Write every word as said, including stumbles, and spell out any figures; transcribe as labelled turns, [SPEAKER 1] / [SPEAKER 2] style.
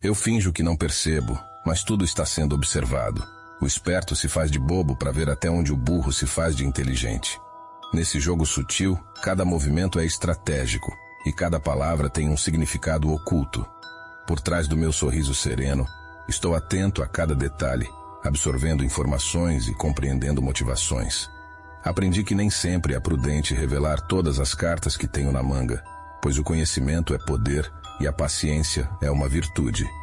[SPEAKER 1] Eu finjo que não percebo, mas tudo está sendo observado. O esperto se faz de bobo para ver até onde o burro se faz de inteligente. Nesse jogo sutil, cada movimento é estratégico e cada palavra tem um significado oculto. Por trás do meu sorriso sereno, estou atento a cada detalhe, absorvendo informações e compreendendo motivações. Aprendi que nem sempre é prudente revelar todas as cartas que tenho na manga, pois o conhecimento é poder e a paciência é uma virtude.